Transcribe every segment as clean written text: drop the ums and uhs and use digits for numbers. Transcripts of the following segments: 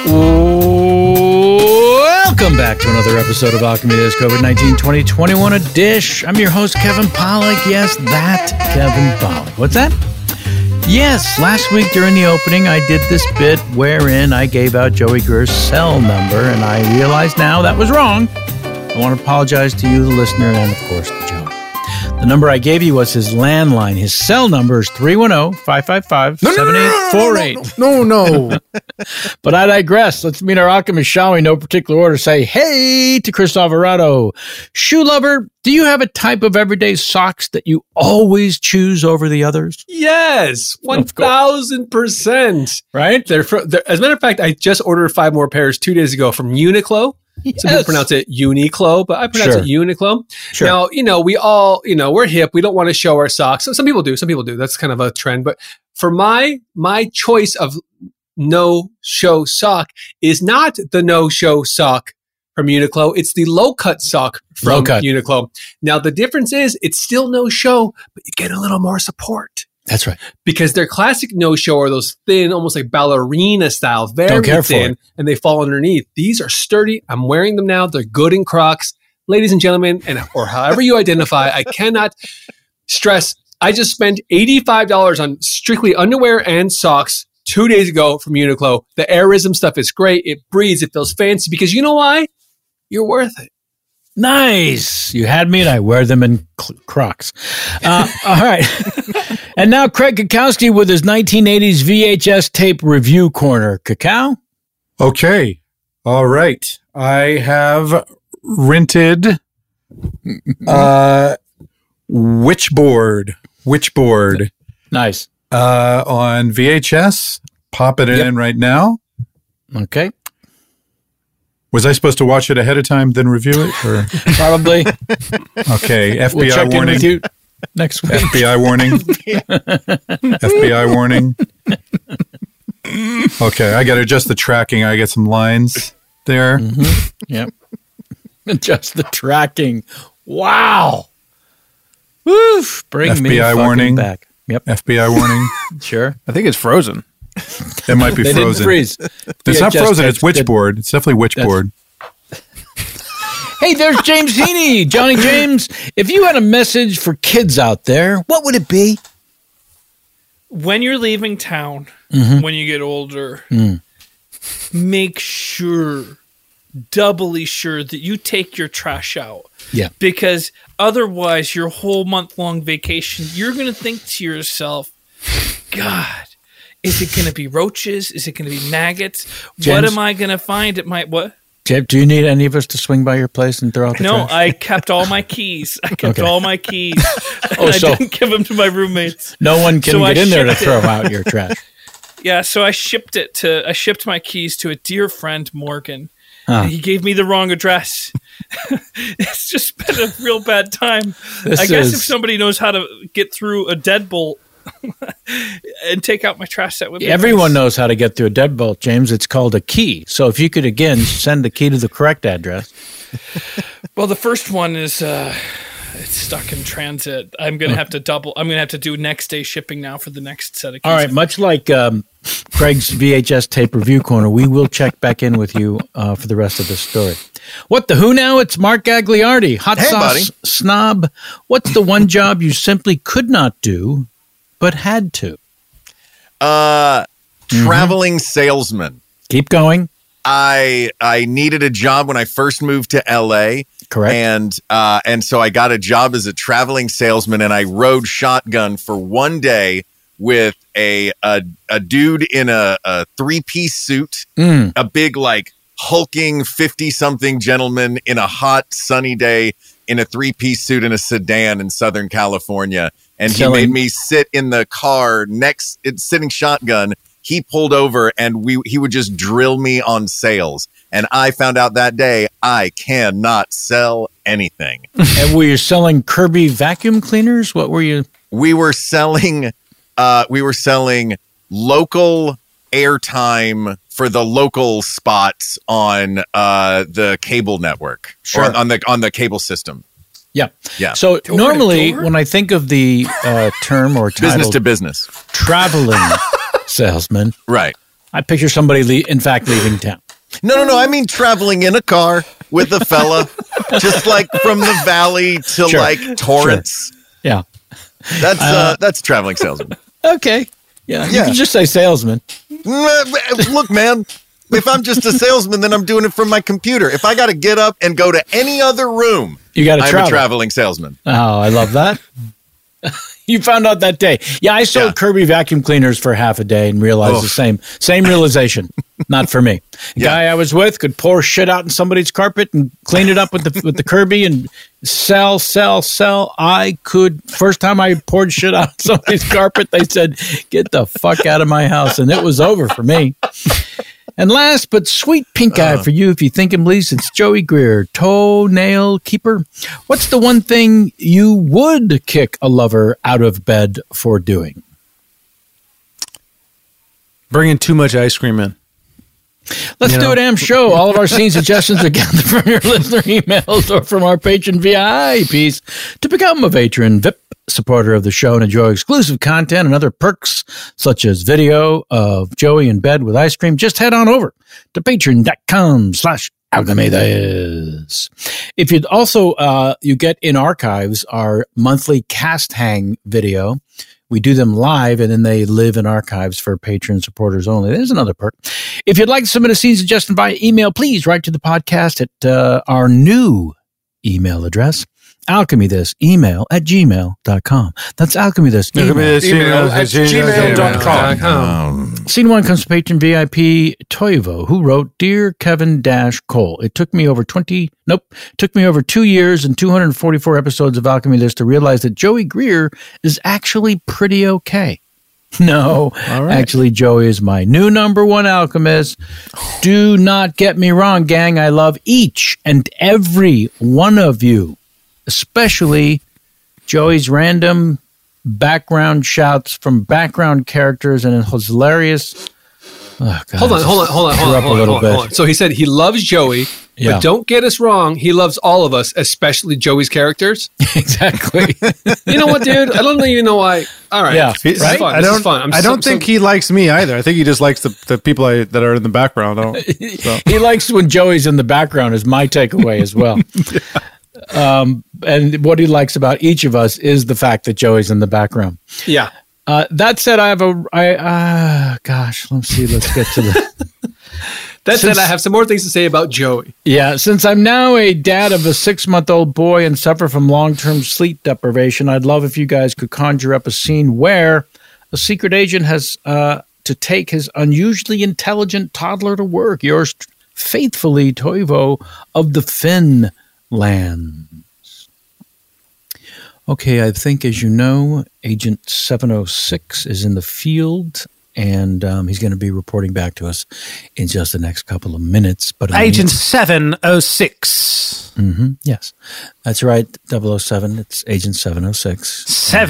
Welcome back to another episode of Alchemy This COVID-19 2021 A Dish. I'm your host, Kevin Pollak. Yes, that Kevin Pollak. What's that? Yes, last week during the opening, I did this bit wherein I gave out Joey Greer's cell number, and I realize now that was wrong. I want to apologize to you, the listener, and of course to Joey. The number I gave you was his landline. His cell number is 310-555-7848. No. But I digress. Let's meet our alchemists, shall we? No particular order. Say hey to Chris Alvarado. Shoe lover, do you have a type of everyday socks that you always choose over the others? Yes, 1,000%. Right? As a matter of fact, I just ordered 5 more pairs 2 days ago from Uniqlo. Yes. Some people pronounce it Uniqlo, but I pronounce it Uniqlo. Sure. Now, we all, we're hip. We don't want to show our socks. Some people do. That's kind of a trend. But for my choice of no-show sock is not the no-show sock from Uniqlo. It's the low-cut sock from Uniqlo. Now, the difference is it's still no-show, but you get a little more support. That's right. Because their classic no-show are those thin, almost like ballerina style, very thin, and they fall underneath. These are sturdy. I'm wearing them now. They're good in Crocs. Ladies and gentlemen, or however you identify, I cannot stress, I just spent $85 on strictly underwear and socks 2 days ago from Uniqlo. The Airism stuff is great. It breathes. It feels fancy because you know why? You're worth it. Nice. You had me, and I wear them in Crocs. All right. And now Craig Kakowski with his 1980s VHS tape review corner. Cacao? Okay. All right. I have rented Witchboard. Nice. On VHS. Popping it in right now. Okay. Was I supposed to watch it ahead of time, then review it? Or? Probably. Okay, FBI we'll check warning. In with you next week. FBI warning. FBI warning. Okay, I got to adjust the tracking. I got some lines there. Mm-hmm. Yep. Adjust the tracking. Wow. Woof. Bring me FBI warning. Back. Yep. FBI warning. Sure. I think it's frozen. It might be they frozen. Didn't freeze. It's not frozen. It's Witchboard. It's definitely Witchboard. Hey, there's James Heaney. Johnny James, if you had a message for kids out there, what would it be? When you're leaving town, when you get older, make sure, doubly sure, that you take your trash out. Yeah. Because otherwise, your whole month-long vacation, you're going to think to yourself, God, is it going to be roaches? Is it going to be maggots? James, what am I going to find at my what? Jeb, do you need any of us to swing by your place and throw out the trash? No, I kept all my keys. I didn't give them to my roommates. No one can get in there to throw out your trash. Yeah, so I shipped my keys to a dear friend, Morgan. And he gave me the wrong address. It's just been a real bad time. I guess if somebody knows how to get through a deadbolt and take out my trash, that would be Everyone nice. knows how to get through a deadbolt, James. It's called a key. So if you could, again, send the key to the correct address. Well, the first one is it's stuck in transit. I'm going to have to do next day shipping now for the next set of keys. All right, much like Craig's VHS tape review corner, we will check back in with you for the rest of the story. What the who now? It's Mark Gagliardi, hot sauce snob. What's the one job you simply could not do but had to? Traveling salesman. Keep going. I needed a job when I first moved to LA. Correct. And so I got a job as a traveling salesman, and I rode shotgun for one day with a dude in a 3-piece suit, a big like hulking 50-something gentleman in a hot sunny day in a 3-piece suit in a sedan in Southern California. And he made me sit in the car sitting shotgun. He pulled over and he would just drill me on sales. And I found out that day I cannot sell anything. And were you selling Kirby vacuum cleaners? What were you? We were selling local airtime for the local spots on the cable network, or on the cable system. Yeah. Yeah. So normally when I think of the term or title, business to business, traveling salesman, right? I picture somebody, in fact, leaving town. No. I mean traveling in a car with a fella, just like from the valley to like Torrance. Sure. Yeah. That's traveling salesman. Okay. Yeah. You can just say salesman. Look, man, if I'm just a salesman, then I'm doing it from my computer. If I got to get up and go to any other room, I'm a traveling salesman. Oh, I love that. You found out that day. Yeah, I sold Kirby vacuum cleaners for half a day and realized the same realization. Not for me. The guy I was with could pour shit out in somebody's carpet and clean it up with the Kirby and sell. I could. First time I poured shit out somebody's carpet, they said, "Get the fuck out of my house," and it was over for me. And last but sweet pink eye for you, if you think him least, it's Joey Greer, toenail keeper. What's the one thing you would kick a lover out of bed for doing? Bringing too much ice cream in. Let's do a damn show. All of our scene suggestions are gathered from your listener emails or from our patron VIPs. To become a patron VIP supporter of the show and enjoy exclusive content and other perks such as video of Joey in bed with ice cream, just head on over to patreon.com/Alchemides. If you'd also, you get in archives our monthly cast hang video. We do them live, and then they live in archives for patron supporters only. There's another perk. If you'd like to submit a scene suggestion by email, please write to the podcast at our new email address, alchemythisemail@gmail.com. That's alchemythisemail@gmail.com. Scene 1 comes to patron VIP Toivo, who wrote, "Dear Kevin-Cole, it took me over 2 years and 244 episodes of Alchemy This to realize that Joey Greer is actually pretty okay. No, actually, Joey is my new number one alchemist. Do not get me wrong, gang. I love each and every one of you, especially Joey's random background shouts from background characters and his hilarious." Oh, God, hold on. So he said he loves Joey, but don't get us wrong. He loves all of us, especially Joey's characters. Exactly. You know what, dude? I don't even know why. All right. Yeah. This is fun. I don't think he likes me either. I think he just likes the people that are in the background. He likes when Joey's in the background is my takeaway as well. And what he likes about each of us is the fact that Joey's in the background. Yeah. That said, let's get to the. Said, I have some more things to say about Joey. Yeah, since I'm now a dad of a 6-month-old boy and suffer from long-term sleep deprivation, I'd love if you guys could conjure up a scene where a secret agent has to take his unusually intelligent toddler to work. Yours faithfully, Toivo of the Finlands. Okay, I think, as you know, Agent 706 is in the field, and he's going to be reporting back to us in just the next couple of minutes. But Agent 706. Mm-hmm, yes, that's right, 007. It's Agent 706.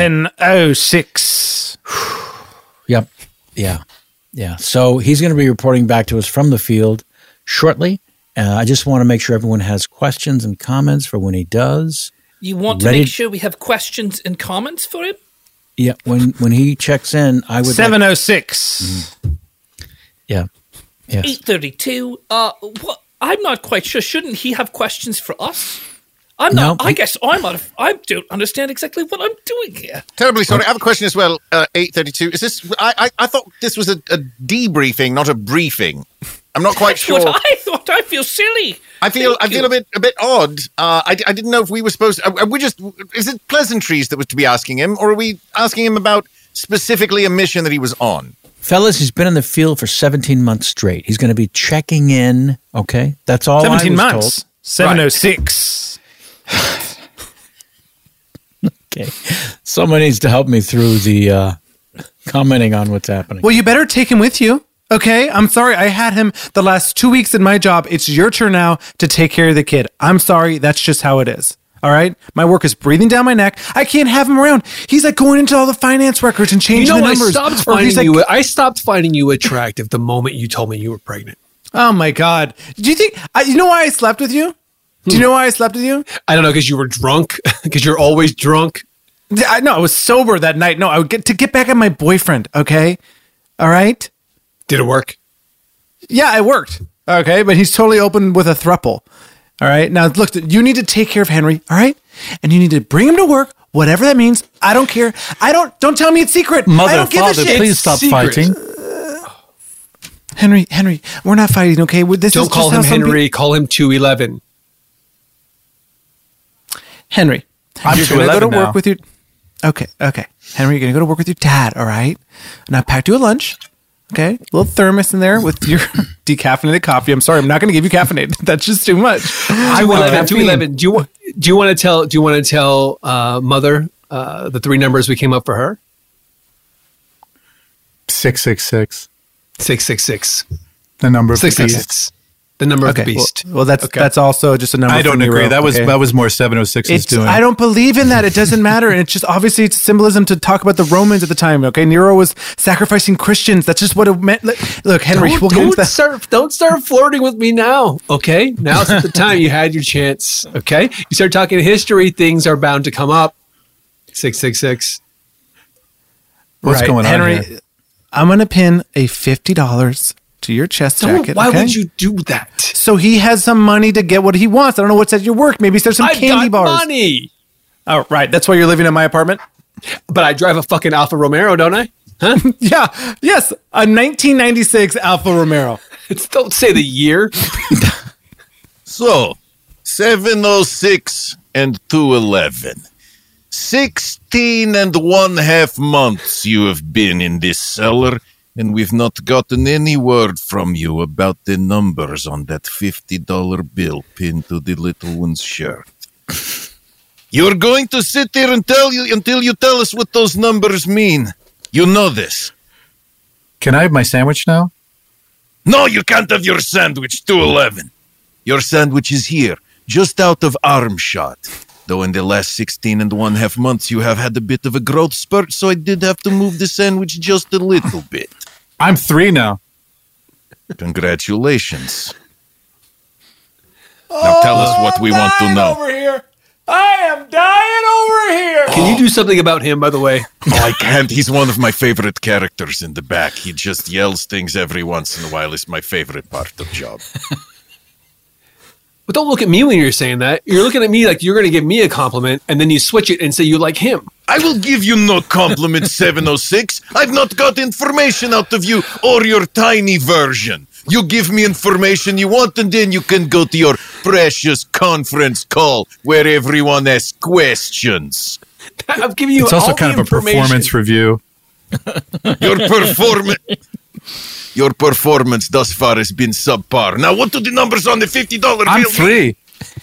706. Yep. Yeah. So he's going to be reporting back to us from the field shortly. I just want to make sure everyone has questions and comments for when he does. You want to make sure we have questions and comments for him? Yeah, when he checks in, I would 706. Yeah. Yes. 832. What? I'm not quite sure. Shouldn't he have questions for us? I'm not. No, I guess I'm out of. I don't understand exactly what I'm doing here. Terribly sorry. I have a question as well. 832. Is this? I thought this was a debriefing, not a briefing. I'm not quite sure. What I thought. I feel silly. I feel a bit odd. I didn't know if we were supposed to. Is it pleasantries that was to be asking him, or are we asking him about specifically a mission that he was on? Fellas, he's been in the field for 17 months straight. He's going to be checking in. Okay, that's all. 17 I was months. Told. 706. Okay, someone needs to help me through the commenting on what's happening. Well, you better take him with you. Okay, I'm sorry. I had him the last 2 weeks in my job. It's your turn now to take care of the kid. I'm sorry. That's just how it is. All right? My work is breathing down my neck. I can't have him around. He's like going into all the finance records and changing the numbers. I stopped finding you attractive the moment you told me you were pregnant. Oh, my God. Do you think, you know why I slept with you? Do you know why I slept with you? I don't know, because you were drunk? Because you're always drunk? No, I was sober that night. No, I would get back at my boyfriend, okay? All right? Did it work? Yeah, it worked. Okay, but he's totally open with a throuple. All right. Now, look, you need to take care of Henry. All right. And you need to bring him to work, whatever that means. I don't care. Don't tell me it's secret. Mother, father, please stop fighting. Henry, we're not fighting, okay? Don't call him Henry. Call him 211. Henry, I'm you're going to go to work with your... Okay. Henry, you're going to go to work with your dad, all right? And I packed you a lunch, okay? A little thermos in there with your decaffeinated coffee. I'm sorry, I'm not going to give you caffeinated. That's just too much. 211. Do you want to tell Mother the three numbers we came up for her? 666. 666. The number of the beast. The number of the beast. Well, that's also just a number. I don't agree. That was more 706's doing. I don't believe in that. It doesn't matter. And it's just obviously it's symbolism to talk about the Romans at the time. Okay, Nero was sacrificing Christians. That's just what it meant. Look, Henry, don't start flirting with me now. Okay, now's the time. You had your chance. Okay, you start talking history. Things are bound to come up. 666. What's going on, Henry? Here? I'm going to pin a $50 to your chest jacket. Why would you do that? So he has some money to get what he wants. I don't know what's at your work. Maybe there's some candy bars. Money. Oh, right. That's why you're living in my apartment? But I drive a fucking Alfa Romero, don't I? Huh? Yeah. Yes. A 1996 Alfa Romero. Don't say the year. So, 706 and 211. 16.5 months you have been in this cellar, and we've not gotten any word from you about the numbers on that $50 bill pinned to the little one's shirt. You're going to sit there and until you tell us what those numbers mean. You know this. Can I have my sandwich now? No, you can't have your sandwich, 211. Your sandwich is here, just out of arm shot. Though in the last 16.5 months you have had a bit of a growth spurt, so I did have to move the sandwich just a little bit. I'm 3 now. Congratulations. Now tell us what we want to know. Over here. I am dying over here. Can you do something about him, by the way? I can't. He's one of my favorite characters in the back. He just yells things every once in a while. It's my favorite part of the job. But don't look at me when you're saying that. You're looking at me like you're going to give me a compliment, and then you switch it and say you like him. I will give you no compliment, 706. I've not got information out of you or your tiny version. You give me information you want, and then you can go to your precious conference call where everyone asks questions. I'm giving you It's also kind of a performance review. Your performance thus far has been subpar. Now, what do the numbers on the $50 bill I'm 3.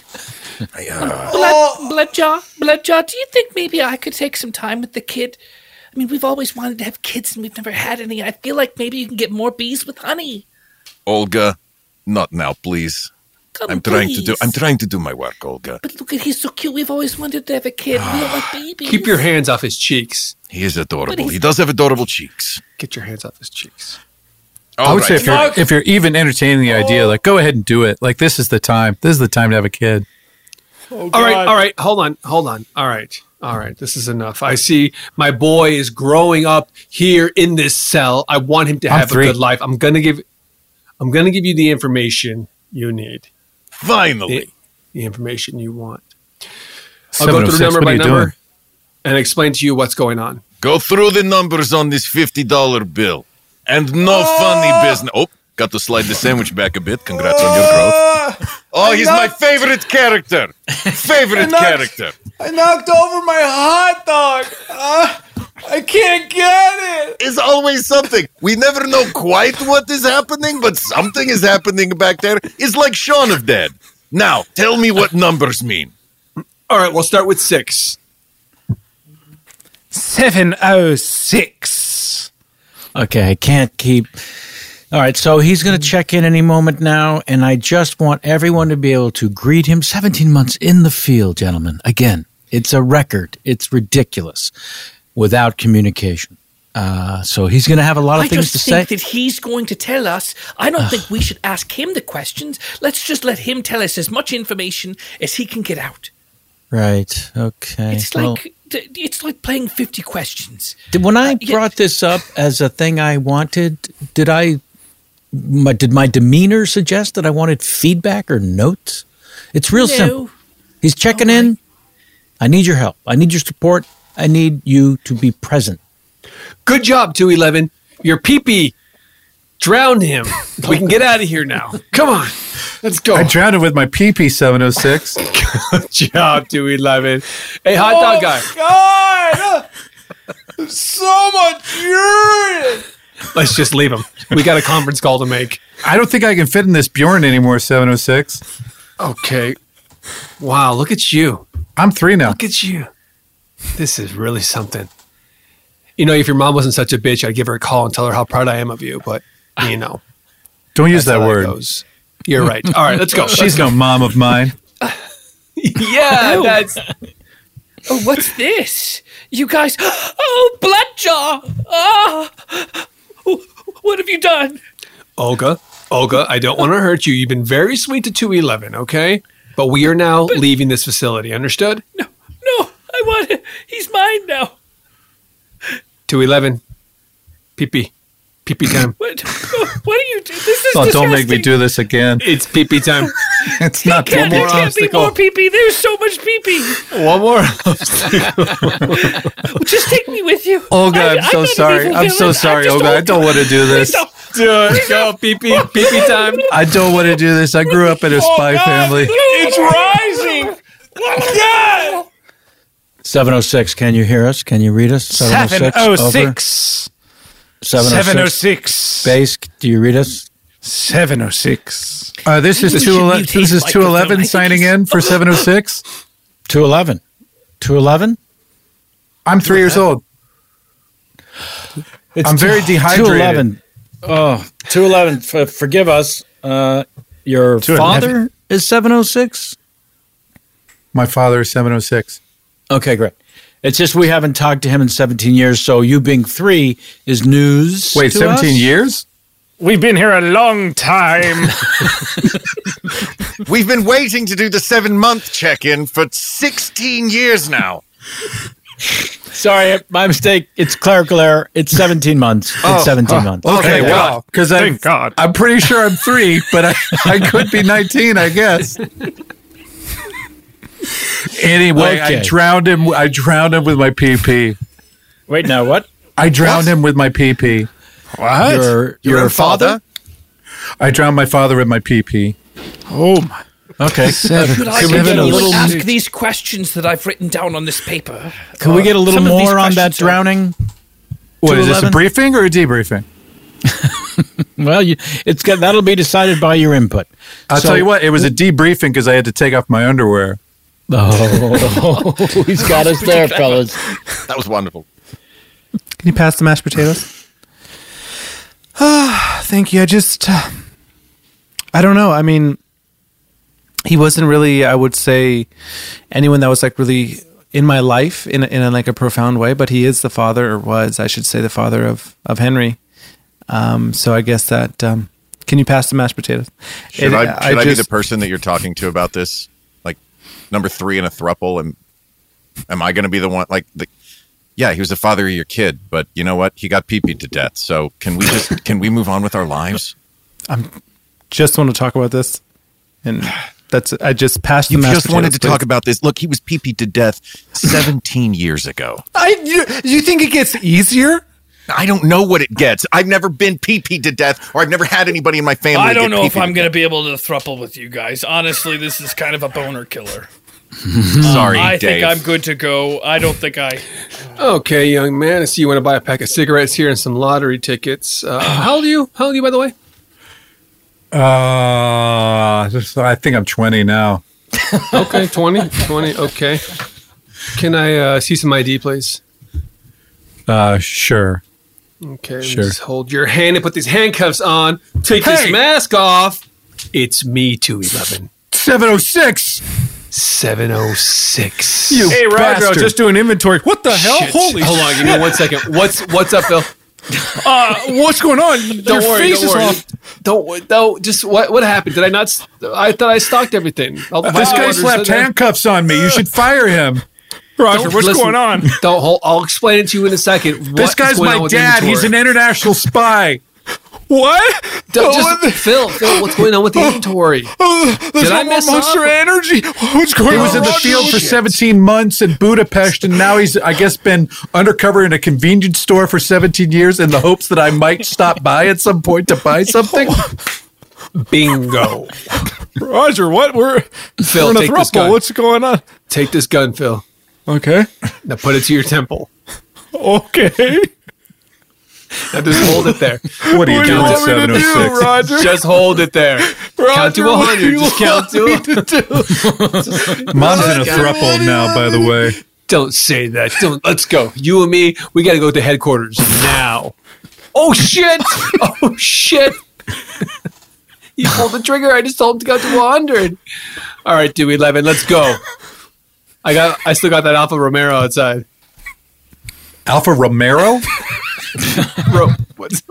Bloodjaw, do you think maybe I could take some time with the kid? I mean, we've always wanted to have kids and we've never had any. I feel like maybe you can get more bees with honey. Olga, not now, please. I'm trying to do my work, Olga. But look at, he's so cute. We've always wanted to have a kid. We don't like babies. Keep your hands off his cheeks. He is adorable. He does have adorable cheeks. Get your hands off his cheeks. I would say if you're even entertaining the idea, like, go ahead and do it. Like, this is the time. This is the time to have a kid. Oh, all right. Hold on. All right. This is enough. I see my boy is growing up here in this cell. I want him to have a good life. I'm gonna give you the information you need. Finally, the information you want. I'll go through number by number and explain to you what's going on. Go through the numbers on this $50 bill. And no funny business. Oh, got to slide the sandwich back a bit. Congrats on your growth. Oh, he's my favorite character. Character. I knocked over my hot dog. I can't get it. It's always something. We never know quite what is happening, but something is happening back there. It's like Shaun of Dead. Now, tell me what numbers mean. All right, we'll start with 6. 706. Okay, I can't keep... All right, so he's going to check in any moment now, and I just want everyone to be able to greet him. 17 months in the field, gentlemen. Again, it's a record. It's ridiculous without communication. So he's going to have a lot of things to say. I just think that he's going to tell us. I don't think we should ask him the questions. Let's just let him tell us as much information as he can get out. Right, okay. It's like playing 50 questions. When I brought this up as a thing I wanted, did I did my demeanor suggest that I wanted feedback or notes? It's real simple. He's checking in. I need your help. I need your support. I need you to be present. Good job, 211. Your pee-pee drowned him. We can get out of here now. Come on. Let's go. I drowned him with my PP 706. Good job, 211. Hey, hot dog guy. God! So much urine! Let's just leave him. We got a conference call to make. I don't think I can fit in this Bjorn anymore, 706. Okay. Wow, look at you. I'm 3 now. Look at you. This is really something. You know, if your mom wasn't such a bitch, I'd give her a call and tell her how proud I am of you. But, you know. Don't use that word. You're right. All right, let's go. She's no mom of mine. Yeah, that's... Oh, what's this? You guys... Oh, Bloodjaw! Oh, what have you done? Olga, I don't want to hurt you. You've been very sweet to 211, okay? But we are now leaving this facility. Understood? No, I want it. He's mine now. 211. Pee-pee. Pee-pee time. What do you do? This is disgusting. Don't make me do this again. It's pee-pee time. It's not There can't be more pee-pee. There's so much pee-pee. One more. Just take me with you. Olga, I'm so sorry. I'm so sorry, Olga. I don't want to do this. Do it. Go. Pee-pee. Pee-pee time. I don't want to do this. I grew up in a spy family. It's rising. God. 706, can you hear us? Can you read us? 706. 706. Base, do you read us? 706. This is 211. This is 211 signing in for 706. 211. 211? I'm 3 years old. I'm very dehydrated. 211. Oh, 211. Forgive us. Your father is 706? My father is 706. Okay, great. It's just we haven't talked to him in 17 years, so you being 3 is news. Wait, 17 years? We've been here a long time. We've been waiting to do the 7-month check-in for 16 years now. Sorry, my mistake. It's clerical error. It's 17 months. It's 17 months. Okay, well, because I'm pretty sure I'm 3, but I could be 19, I guess. Anyway, okay. I drowned him with my PP. Wait, now what? I drowned him with my PP. What? Your father? I drowned my father with my PP. Oh my. Okay. Could I ask these questions that I've written down on this paper? Can we get a little more on that drowning? What, is this a briefing or a debriefing? Well, that'll be decided by your input. I'll tell you what, it was a debriefing because I had to take off my underwear. Oh, he's got us there, fellas. That was wonderful. Can you pass the mashed potatoes? Thank you. I don't know. I mean, he wasn't really, I would say, anyone that was like really in my life in like a profound way, but he is the father, or was, I should say, the father of Henry. So I guess that, can you pass the mashed potatoes? Should I be the person that you're talking to about this? Like number 3 in a throuple? And am I going to be the one yeah, he was the father of your kid, but you know what? He got pee-peed to death. So can we move on with our lives? Just want to talk about this. And I just passed the mashed potatoes. You just wanted to talk about this. Look, he was pee-peed to death 17 years ago. You think it gets easier? I don't know what it gets. I've never been pee-peed to death, or I've never had anybody in my family. I don't know if I'm going to be able to throuple with you guys. Honestly, this is kind of a boner killer. Sorry, I Dave. think I'm good to go. I don't think I... Okay, young man. I see you want to buy a pack of cigarettes here and some lottery tickets. How old are you? How old are you, by the way? I think I'm 20 now. Okay, 20. Okay. Can I see some ID, please? Sure. Okay, sure. Just hold your hand and put these handcuffs on. Take this mask off. It's me, 211. 706. 706. Hey, Roger, I was just doing inventory. What the hell? Shit. Holy Hold on, give me 1 second. What's up, Phil? What's going on? Don't worry. Don't. Just what happened? Did I not? I thought I stocked everything. This guy slapped handcuffs on me. You should fire him. Roger, what's going on? I'll explain it to you in a second. This guy's my dad. He's an international spy. What? Phil, what's going on with the inventory? Did I miss Monster Energy? What's going on? He was in the field for 17 months in Budapest, and now he's, I guess, been undercover in a convenience store for 17 years in the hopes that I might stop by at some point to buy something. Bingo. Roger, what? Phil, take this gun. What's going on? Take this gun, Phil. Okay. Now put it to your temple. Okay. Now just hold it there. What are you doing at 706? Roger? Just hold it there. Roger, count to 100. Just count to 100. Mom's in a throuple now, by the way. Don't say that. Let's go. You and me, we got to go to headquarters now. Oh, shit. Oh, shit. You pulled the trigger. I just told him to go to 100. All right, Dewey 11, let's go. I still got that Alfa Romero outside. Alfa Romero? What's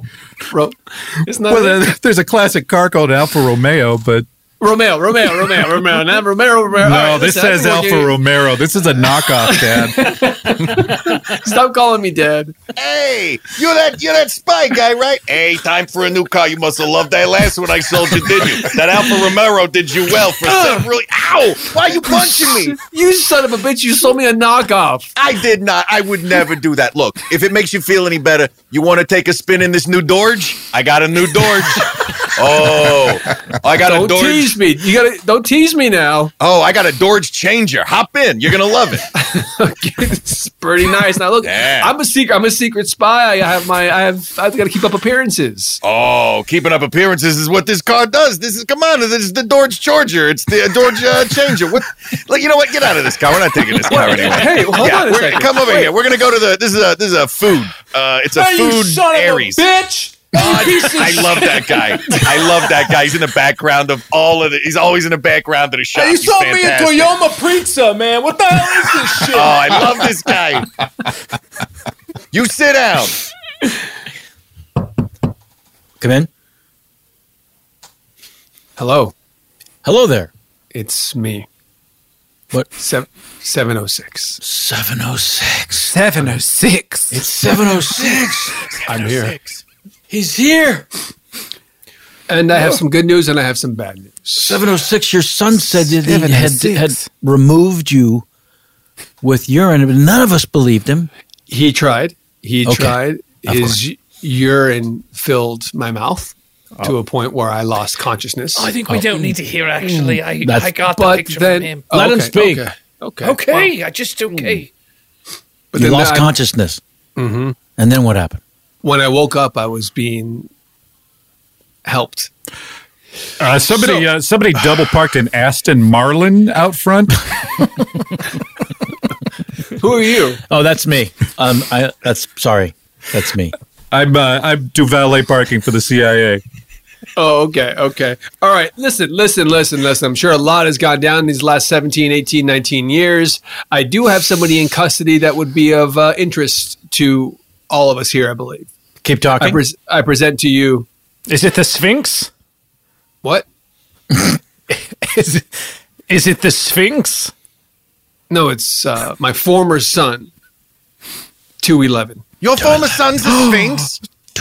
Isn't that well, there's a classic car called Alfa Romeo, but Romeo. Not Romero. No, right, this says Alfa Romero. This is a knockoff, Dad. Stop calling me Dad. Hey, you're that spy guy, right? Hey, time for a new car. You must have loved that last one I sold you, did you? That Alfa Romero did you well for really. Ow! Why are you punching me? You son of a bitch! You sold me a knockoff. I did not. I would never do that. Look, if it makes you feel any better, you want to take a spin in this new Dorge? I got a new Dorge. Oh, I got a Dorge. Don't tease me. Don't tease me now. Oh, I got a Dorge Changer. Hop in. You're gonna love it. It's pretty nice. Now look, yeah. I'm a secret spy. I've got to keep up appearances. Oh, keeping up appearances is what this car does. This is the Dorge Charger. It's the Dorge Changer. What? Like, you know what? Get out of this car. We're not taking this car anymore. Hey, hold on a second. Come over here. We're gonna go to this is a food. It's a food you son Aries. Of a bitch. I love that guy. He's in the background of all of it. He's always in the background of the shop. Hey, you sold me a Toyota Pizza, man. What the hell is this shit? Oh, I love this guy. You sit down. Come in. Hello there. It's me. What? 706. 706. 706. It's 706. I'm here. He's here. And I have some good news and I have some bad news. 706, your son said that he had removed you with urine, but none of us believed him. He tried. His urine filled my mouth to a point where I lost consciousness. I think we don't need to hear, actually. I got the picture from him. Let him speak. Okay. I just okay. But you lost consciousness. Mm-hmm. And then what happened? When I woke up, I was being helped. Somebody double parked an Aston Marlin out front. Who are you? Oh, that's me. That's me. I do valet parking for the CIA. Oh, okay. All right. Listen. I'm sure a lot has gone down these last 17, 18, 19 years. I do have somebody in custody that would be of interest to all of us here, I believe. Keep talking. I present to you. Is it the Sphinx? What? Is it the Sphinx? No, it's my former son, 211. Your former son's the Sphinx?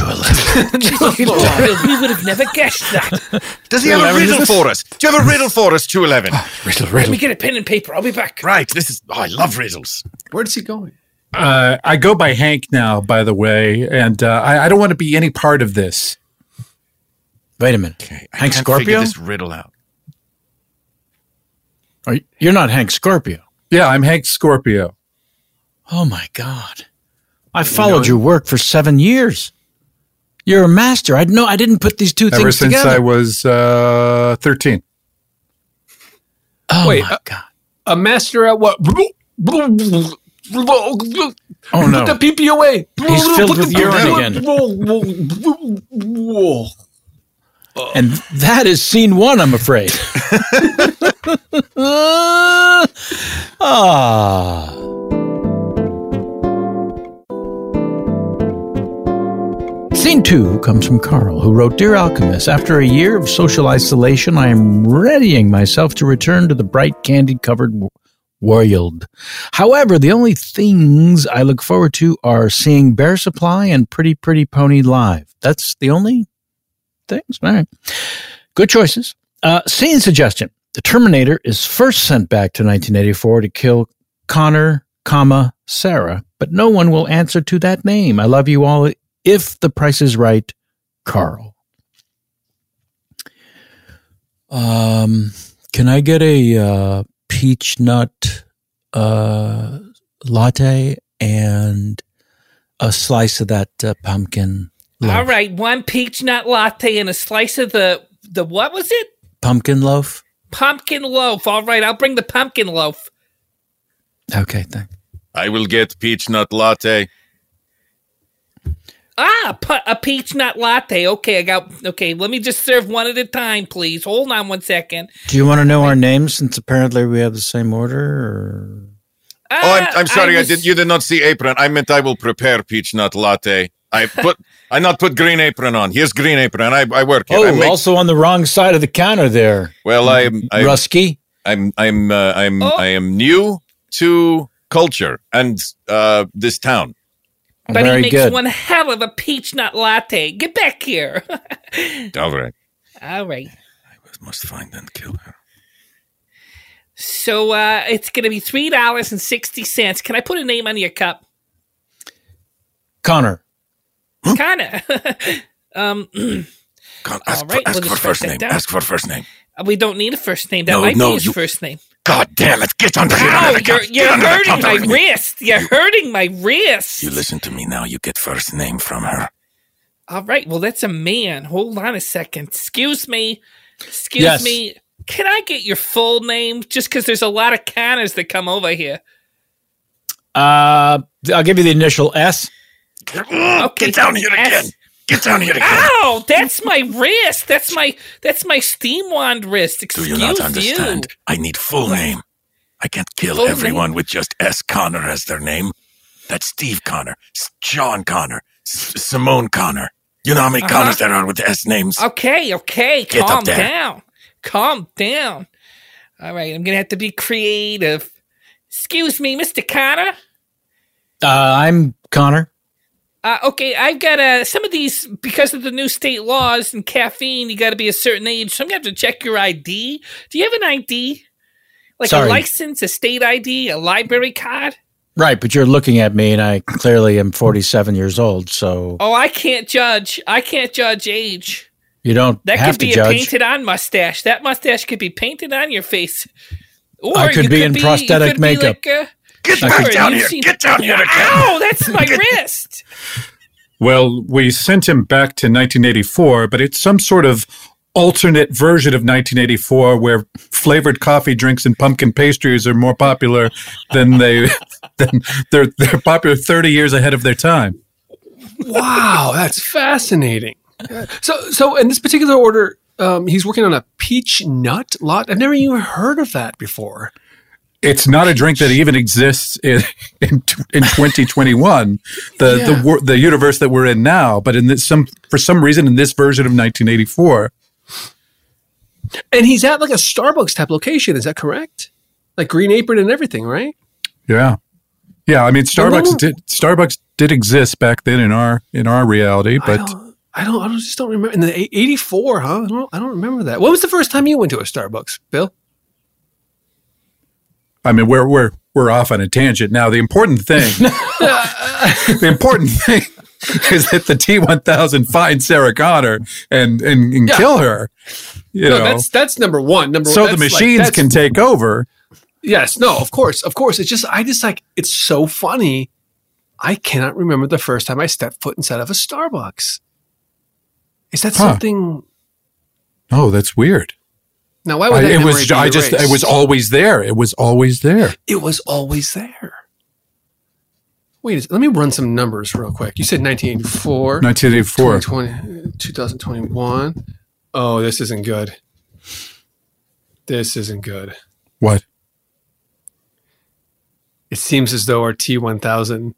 211. We would have never guessed that. Does he have a riddle for us? Do you have a riddle for us, 211? Riddle. Let me get a pen and paper. I'll be back. Right. I love riddles. Where's he going? I go by Hank now, by the way, and I don't want to be any part of this. Wait a minute. Okay, Hank I can't Scorpio? figure this riddle out. You're not Hank Scorpio. Yeah, I'm Hank Scorpio. Oh, my God. I followed your work for 7 years. You're a master. I didn't put these two things together. Ever since I was 13. Oh, my God. A master at what? Oh, no. Put the pee-pee away. He's filled with urine again. And that is scene 1, I'm afraid. Scene 2 comes from Carl, who wrote, Dear Alchemist, after a year of social isolation, I am readying myself to return to the bright candy-covered world. However, the only things I look forward to are seeing Bear Supply and Pretty Pretty Pony live. That's the only things. All right. Good choices. Scene suggestion. The Terminator is first sent back to 1984 to kill Connor, Sarah, but no one will answer to that name. I love you all. If the price is right, Carl. Can I get a peach nut latte and a slice of that pumpkin loaf? All right, one peach nut latte and a slice of the what was it? Pumpkin loaf. Pumpkin loaf. All right, I'll bring the pumpkin loaf. Okay, thanks. I will get peach nut latte. A peach nut latte. Okay, let me just serve one at a time, please. Hold on 1 second. Do you want to know our names since apparently we have the same order? Or? I'm sorry. You did not see apron. I meant I will prepare peach nut latte. I not put green apron on. Here's green apron. I work here. Oh, also on the wrong side of the counter there. Well, I'm Rusky. I am new to culture and this town. But Very he makes good. one hell of a peach nut latte. Get back here. All right. All right. I must find and kill her. So it's going to be $3.60. Can I put a name on your cup? Connor. Connor. Ask for first name. Ask for first name. We don't need a first name. That might be his first name. God damn it! Get under here. Ow, you're hurting my wrist. You're hurting my wrist. You listen to me now. You get first name from her. All right. Well, that's a man. Hold on a second. Excuse me. Excuse me. Can I get your full name? Just because there's a lot of Connors that come over here. I'll give you the initial S. Okay. Get down here again. Get down here again. Ow! That's my wrist. That's my steam wand wrist. Excuse Do you not understand? I need full name. I can't kill everyone with just S. Connor as their name. That's Steve Connor, Sean Connor, Simone Connor. You know how many Connors there are with S names? Okay. Get Calm up there. down. Calm down. All right, I'm going to have to be creative. Excuse me, Mr. Connor? I'm Connor. Okay, I've got some of these, because of the new state laws and caffeine, you got to be a certain age, so I'm going to have to check your ID. Do you have an ID? Like a license, a state ID, a library card? Right, but you're looking at me, and I clearly am 47 years old, so... Oh, I can't judge. I can't judge age. You don't have to judge. That could be a painted-on mustache. That mustache could be painted on your face. Or I could be in prosthetic makeup. Get down here. Get down here again. Ow, that's my wrist. Well, we sent him back to 1984, but it's some sort of alternate version of 1984 where flavored coffee drinks and pumpkin pastries are more popular than they're popular 30 years ahead of their time. Wow, that's fascinating. So in this particular order, he's working on a peach nut lot. I've never even heard of that before. It's not a drink that even exists in 2021, the universe that we're in now. But for some reason, in this version of 1984, and he's at like a Starbucks type location. Is that correct? Like Green Apron and everything, right? Yeah. I mean, Starbucks did exist back then in our reality, but I just don't remember. In the 84, huh? I don't remember that. When was the first time you went to a Starbucks, Bill? I mean, we're off on a tangent now. The important thing is that the T-1000 finds Sarah Connor and kill her. You know, that's number one. So the machines can take over. Yes, no, of course. It's just it's so funny. I cannot remember the first time I stepped foot inside of a Starbucks. Is that something? Oh, that's weird. Now, why would that it was always there. It was always there. It was always there. Wait, let me run some numbers real quick. You said 1984. 1984. 2021. Oh, this isn't good. This isn't good. What? It seems as though our T-1000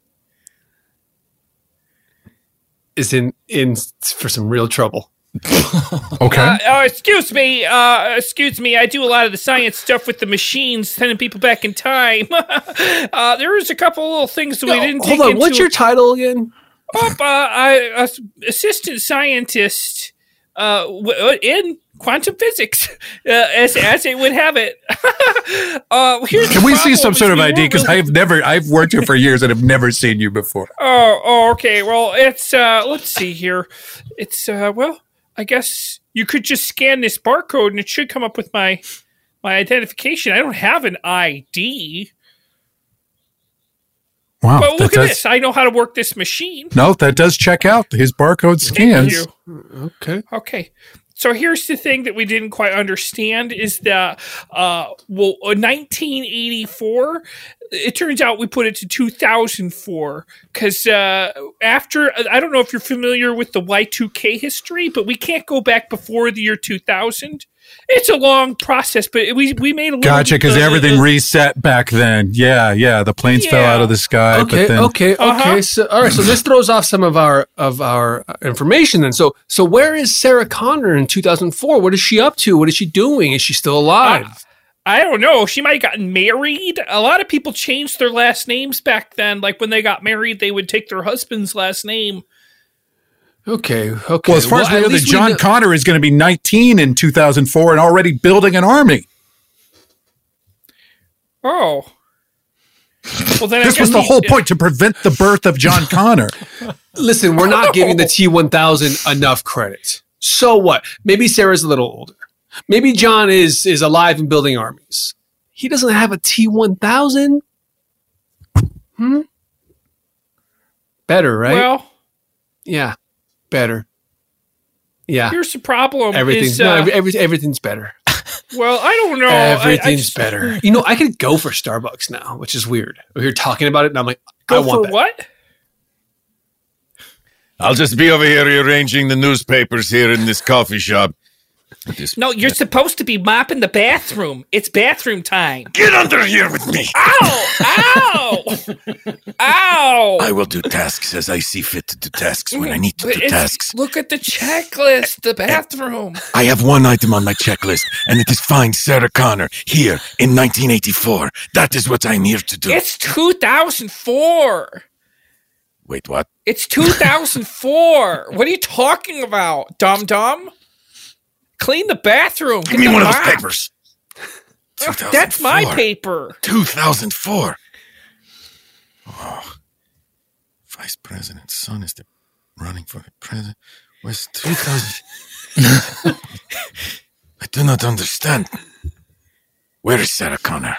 is in for some real trouble. Okay. Excuse me. I do a lot of the science stuff with the machines, sending people back in time. There was a couple little things that we didn't take into. What's your title again? I assistant scientist in quantum physics, as it would have it. Can we see some sort of ID? Because I've worked here for years and have never seen you before. Oh, okay. Well, it's let's see here. It's well, I guess you could just scan this barcode and it should come up with my identification. I don't have an ID. Wow, but look at this. I know how to work this machine. No, that does check out. His barcode scans. Okay. So here's the thing that we didn't quite understand is that, 1984, it turns out we put it to 2004 because after, I don't know if you're familiar with the Y2K history, but we can't go back before the year 2000. It's a long process, but we made a little. Gotcha, because everything reset back then. Yeah. The planes fell out of the sky. Okay. So, all right. So this throws off some of our information. Then, so where is Sarah Connor in 2004? What is she up to? What is she doing? Is she still alive? I don't know. She might have gotten married. A lot of people changed their last names back then. Like when they got married, they would take their husband's last name. Okay. Well, as far as we know, that John Connor is going to be 19 in 2004 and already building an army. Oh. Well, then this was the whole point, to prevent the birth of John Connor. Listen, we're not giving the T-1000 enough credit. So what? Maybe Sarah's a little older. Maybe John is alive and building armies. He doesn't have a T-1000. Better, right? Well. Yeah. Better. Yeah. Here's the problem. Everything's better. Well, I don't know. Everything's better. You know, I could go for Starbucks now, which is weird. We're here talking about it, and I'm like, I want that. What? I'll just be over here rearranging the newspapers here in this coffee shop. No, you're supposed to be mopping the bathroom. It's bathroom time. Get under here with me. Ow! Ow! I will do tasks as I see fit to do tasks when I need to do tasks. Look at the checklist, the bathroom. I have one item on my checklist, and it is find Sarah Connor here in 1984. That is what I'm here to do. It's 2004. Wait, what? It's 2004. What are you talking about, dum-dum? Clean the bathroom. Give me one of those papers. That's my paper. 2004. Oh. Vice President's son is running for the president. Where's 2000? I do not understand. Where is Sarah Connor?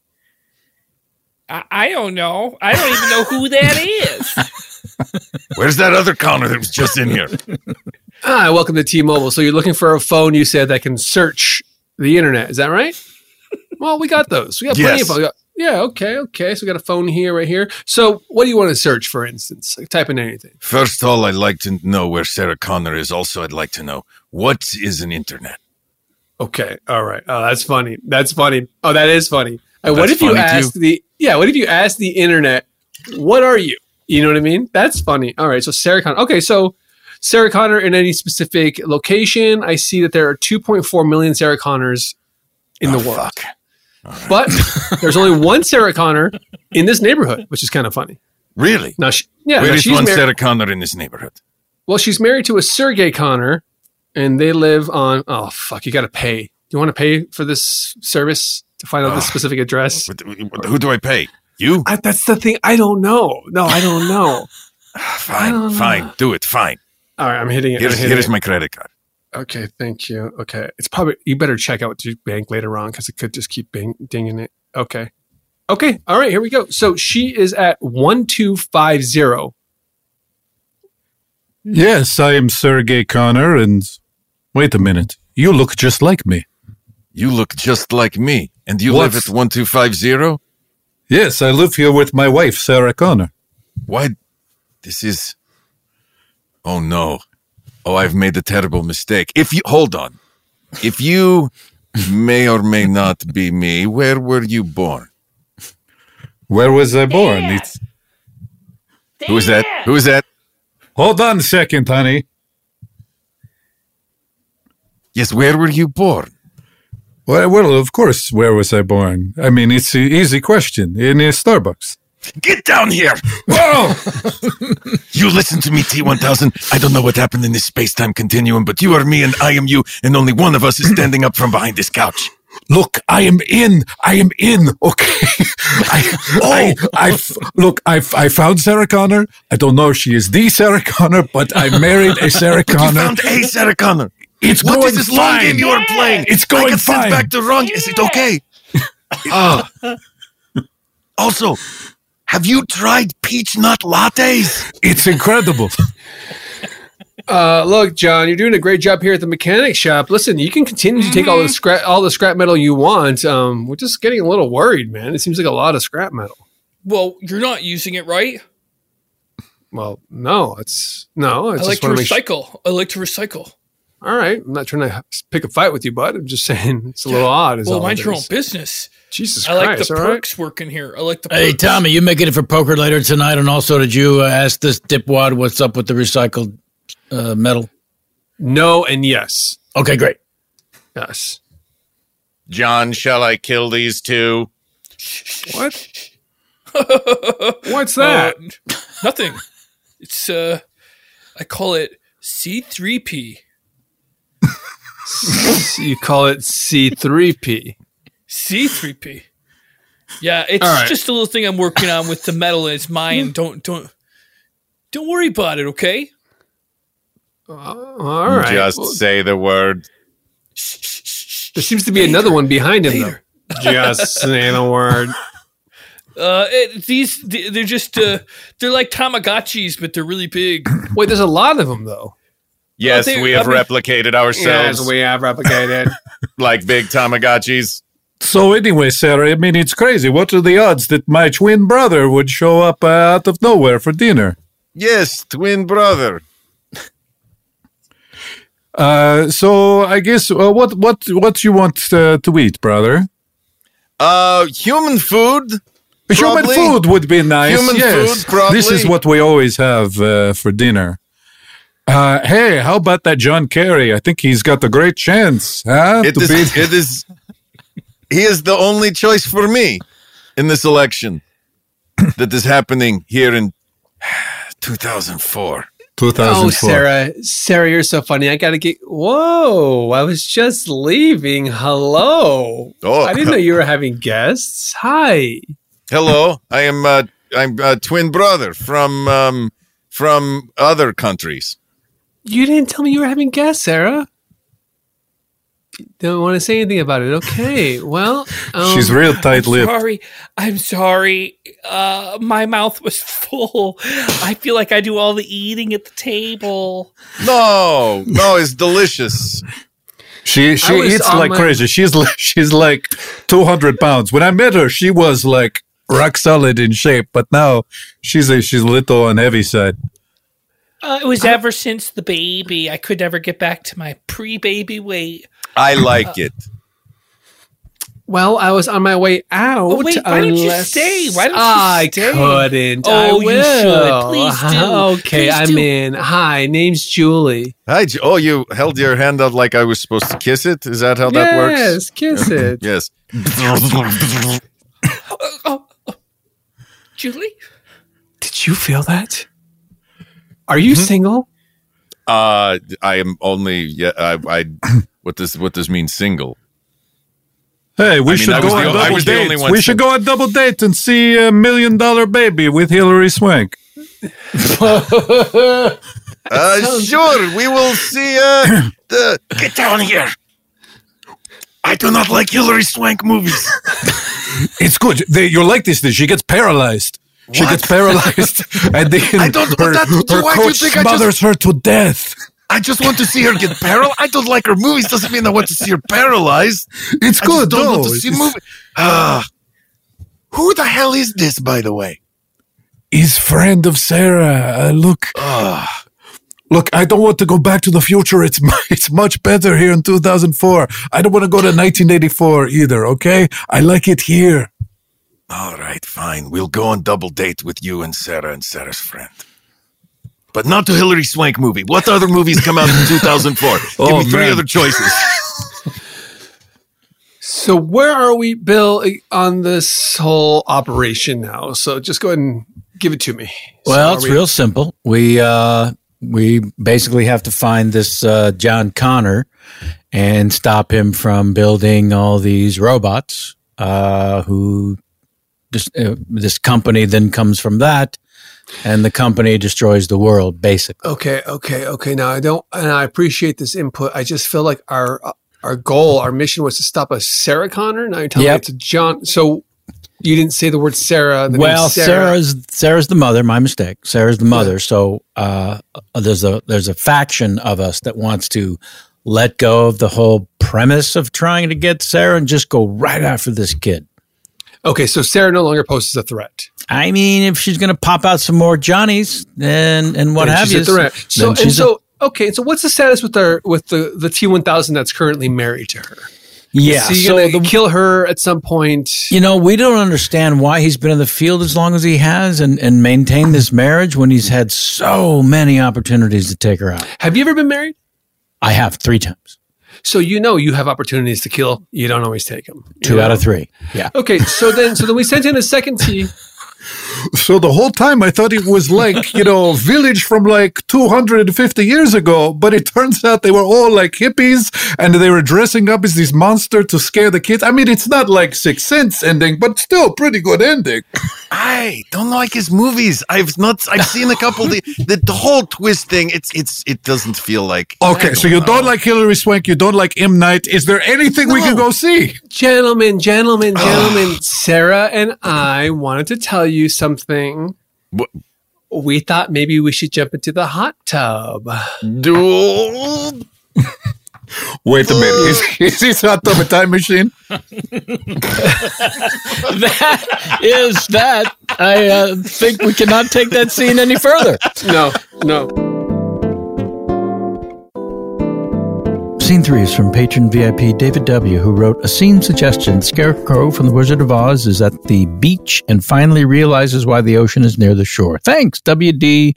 I don't know. I don't even know who that is. Where's that other Connor that was just in here? Hi, welcome to T-Mobile. So you're looking for a phone, you said, that can search the internet. Is that right? Well, we got those. We got plenty of phones. Yeah, okay. So we got a phone here, right here. So what do you want to search, for instance? Like, type in anything. First of all, I'd like to know where Sarah Connor is. Also, I'd like to know, what is an internet? Okay, all right. Oh, that's funny. Oh, that is funny. What if you ask the internet, what are you? You know what I mean? That's funny. All right, so Sarah Connor. Okay, so Sarah Connor in any specific location. I see that there are 2.4 million Sarah Connors in the world. Fuck. Right. But there's only one Sarah Connor in this neighborhood, which is kind of funny. Really? Now, where is one Sarah Connor in this neighborhood? Well, she's married to a Sergei Connor, and they live on. Oh fuck! You got to pay. Do you want to pay for this service to find out the specific address? Who do I pay? You? That's the thing. I don't know. No, I don't know. Fine. Do it. Fine. All right, I'm hitting it. Here's my credit card. Okay, thank you. Okay, it's probably, you better check out your bank later on because it could just keep dinging it. Okay, all right, here we go. So she is at 1250. Yes, I am Sergei Connor, and wait a minute, you look just like me. You look just like me, and you live at 1250? Yes, I live here with my wife, Sarah Connor. Why? This is... Oh, no. Oh, I've made a terrible mistake. Hold on. If you may or may not be me, where were you born? Where was I born? Who is that? Who is that? Hold on a second, honey. Yes, where were you born? Well, of course, where was I born? I mean, it's an easy question. In a Starbucks. Get down here! Whoa! You listen to me, T-1000. I don't know what happened in this space-time continuum, but you are me and I am you, and only one of us is standing up from behind this couch. Look, I am in. Okay. I found Sarah Connor. I don't know if she is the Sarah Connor, but I married a Sarah Connor. You found a Sarah Connor. It's what going is this fine. long game you are playing? It's going I got fine. sent back to wrong. Is it okay? Also, have you tried peach nut lattes? It's incredible. Look, John, you're doing a great job here at the mechanic shop. Listen, you can continue to take all the scrap metal you want. We're just getting a little worried, man. It seems like a lot of scrap metal. Well, you're not using it, right? Well, no. I like to recycle. I like to recycle. All right. I'm not trying to pick a fight with you, bud. I'm just saying it's a little odd. Well, mind your own business. Jesus Christ. I like the perks working here. I like the perks. Hey, Tommy, you making it for poker later tonight? And also, did you ask this dipwad what's up with the recycled metal? No and yes. Okay, great. Yes. John, shall I kill these two? What? What's that? Nothing. It's, I call it C3P. You call it C3P. C3P. Yeah, it's just a little thing I'm working on with the metal, and it's mine. Don't worry about it, okay? All right. Just say the word. There seems to be another one behind him, though. Just say the word. They're just they're like Tamagotchis, but they're really big. Wait, there's a lot of them, though. Yes, we have replicated ourselves. Yes, we have replicated. Like big Tamagotchis. So anyway, Sarah, I mean, it's crazy. What are the odds that my twin brother would show up out of nowhere for dinner? Yes, twin brother. So I guess what you want to eat, brother? Human food. Human food would be nice. Human food, probably. This is what we always have for dinner. Hey, how about that John Kerry? I think he's got a great chance. He is the only choice for me in this election that is happening here in 2004. 2004. Oh, Sarah, you're so funny. I gotta get. Whoa! I was just leaving. Hello. Oh, I didn't know you were having guests. Hi. Hello. I'm a twin brother from other countries. You didn't tell me you were having guests, Sarah. Don't want to say anything about it. Okay. Well, she's real tight-lipped. I'm sorry. My mouth was full. I feel like I do all the eating at the table. No, it's delicious. She eats like crazy. She's like 200 pounds. When I met her, she was like rock solid in shape, but now she's a little on heavy side. It was ever since the baby. I could never get back to my pre-baby weight. I like it. Well, I was on my way out. Oh, wait, why didn't you stay? Why didn't you stay? I couldn't. Oh, you should. Please do. Okay, I'm in. Hi, name's Julie. Hi. Oh, you held your hand out like I was supposed to kiss it? Is that how that works? Yes, kiss it. Yes. Julie? Did you feel that? Are you single? I am only. Yeah. I. What does mean single? Hey, we should go on double date. We should go on double date and see $1 Million Baby with Hilary Swank. Sure, we will see. Get down here. I do not like Hilary Swank movies. It's good. You're like this. She gets paralyzed. What? She gets paralyzed, and then her coach smothers her to death. I just want to see her get paralyzed. I don't like her movies. Doesn't mean I want to see her paralyzed. It's good. I don't want to see movies. Who the hell is this, by the way? He's friend of Sarah. Look, I don't want to go back to the future. It's much better here in 2004. I don't want to go to 1984 either. Okay, I like it here. All right, fine. We'll go on double date with you and Sarah's friend. But not to Hilary Swank movie. What other movies come out in 2004? Give me three other choices. So where are we, Bill, on this whole operation now? So just go ahead and give it to me. Well, it's real simple. We basically have to find this John Connor and stop him from building all these robots. Who this company then comes from that, and the company destroys the world, basically. Okay. Now I appreciate this input. I just feel like our goal, our mission was to stop a Sarah Connor. Now you're telling me it's a John. So you didn't say the word Sarah. Well, Sarah's the mother. My mistake. Sarah's the mother. Yeah. So there's a faction of us that wants to let go of the whole premise of trying to get Sarah and just go right after this kid. Okay, so Sarah no longer poses a threat. I mean, if she's going to pop out some more Johnnies and what have you. So what's the status with the T-1000 that's currently married to her? Yeah, is he going to kill her at some point? You know, we don't understand why he's been in the field as long as he has and maintained this marriage when he's had so many opportunities to take her out. Have you ever been married? I have 3 times. So you have opportunities to kill. You don't always take them. 2 out of 3. Yeah. Okay. So then we sent in a second T. So the whole time I thought it was like, village from like 250 years ago, but it turns out they were all like hippies and they were dressing up as these monsters to scare the kids. I mean, it's not like Sixth Sense ending, but still pretty good ending. I don't like his movies. I've seen a couple. The whole twist thing. It doesn't feel like. Okay, so you don't like Hilary Swank. You don't like M. Night. Is there anything we can go see? Gentlemen. Sarah and I wanted to tell you something. What? We thought maybe we should jump into the hot tub. Dude. Wait a minute. Is this hot tub a time machine? That is that. I think we cannot take that scene any further. No. Scene 3 is from patron VIP David W., who wrote a scene suggestion. Scarecrow from The Wizard of Oz is at the beach and finally realizes why the ocean is near the shore. Thanks, David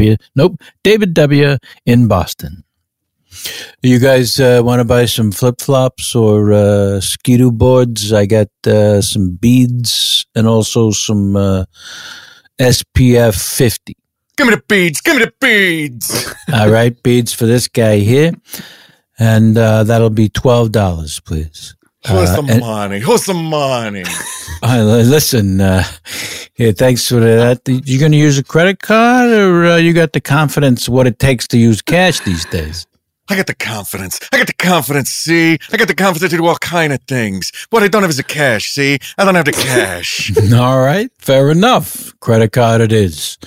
W. in Boston. You guys want to buy some flip-flops or skidoo boards? I got some beads and also some SPF 50. Give me the beads. All right, beads for this guy here. And that'll be $12, please. Who's the money? Listen, yeah, thanks for that. You going to use a credit card or you got the confidence what it takes to use cash these days? I got the confidence, see? I got the confidence to do all kind of things. What I don't have is the cash, see? I don't have the cash. All right, fair enough. Credit card it is.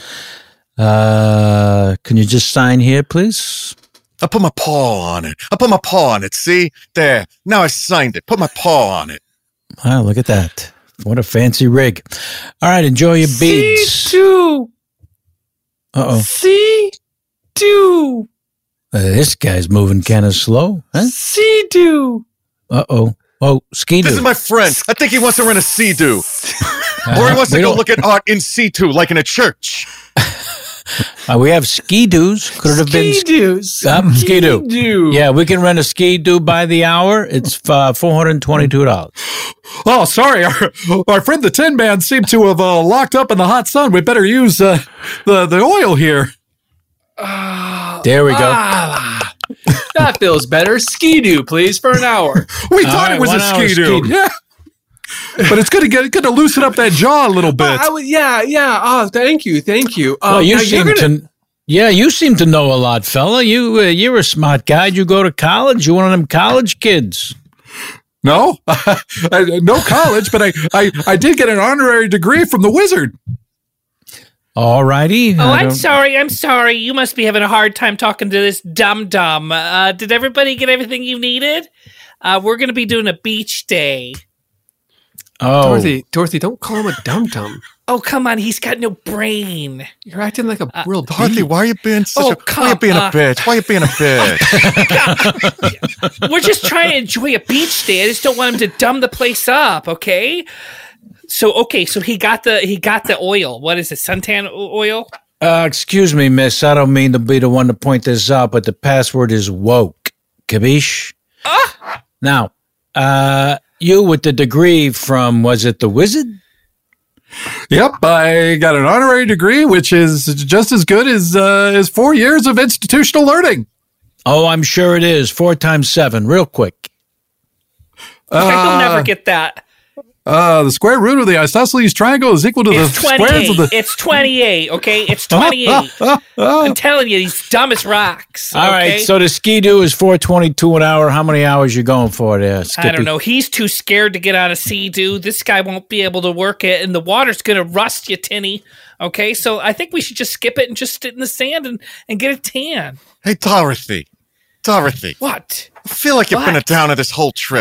Can you just sign here, please? I put my paw on it. See? There. Now I signed it. Put my paw on it. Wow, look at that. What a fancy rig. All right, enjoy your beads. C2. Uh-oh. C2. This guy's moving kind of slow. Huh? C2. Uh-oh. Oh, Ski-Doo. This is my friend. I think he wants to rent a Sea-Doo. Or he wants to go look at art in C2, like in a church. We have Ski-Doos. Could it have been Ski-Doos? Ski-Doo. Yeah, we can rent a Ski-Doo by the hour. It's $422. Oh, sorry. Our friend the Tin Man seemed to have locked up in the hot sun. We better use the oil here. There we go. That feels better. Ski-Doo, please, for an hour. We thought it was a Ski-Doo. Yeah. But it's going to loosen up that jaw a little bit. Yeah. Oh, thank you. Well, you seem to know a lot, fella. You're a smart guy. You go to college. You're one of them college kids. No, no college, but I did get an honorary degree from the Wizard. All righty. Oh, I'm sorry. You must be having a hard time talking to this dum-dum. Did everybody get everything you needed? We're going to be doing a beach day. Oh, Dorothy, don't call him a dum-dum. Oh, come on. He's got no brain. You're acting like a real Dorothy, why are you being a bitch? Why are you being a bitch? We're just trying to enjoy a beach day. I just don't want him to dumb the place up, okay? So he got the oil. What is it? Suntan oil? Excuse me, miss. I don't mean to be the one to point this out, but the password is woke. Capiche? Now, you with the degree from, was it the Wizard? Yep, I got an honorary degree, which is just as good as 4 years of institutional learning. Oh, I'm sure it is. 4 times 7, real quick. You'll never get that. The square root of the isosceles triangle is equal to the squares of the... It's 28, okay? It's 28. I'm telling you, he's dumb as rocks. All right, so the Ski-Doo is $4.22 an hour. How many hours you going for there, Skippy? I don't know. He's too scared to get on a Sea-Doo. This guy won't be able to work it, and the water's going to rust you, Tinny. Okay, so I think we should just skip it and just sit in the sand and get a tan. Hey, Dorothy. What? I feel like you've been it down to this whole trip.